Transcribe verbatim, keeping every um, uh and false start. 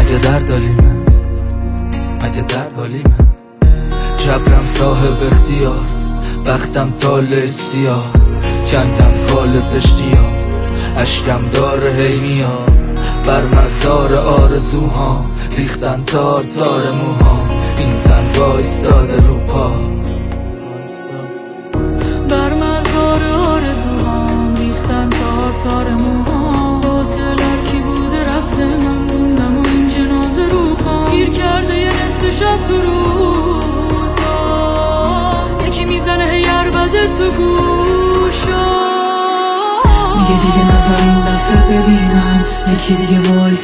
مگه درد حالیمه، مگه درد حالیمه. جبرم صاحب اختیار، بختم طالع سیاه، کندم خال زشتیام، اشکم داره هی میاد. بر مزار آرزوها ریختن تار تار موها، این تن وایستاده رو پا. بر مزار آرزوها ریختن تار تار موها، قاتل هرکی بوده رفته، من موندم و این جنازه رو پا. گیر کرده یه نصف شب تو روزا، یکی میزنه هی عربده تو گوشا، میگه دیگه نظر این دفعه ببینم یکی دیگه وایس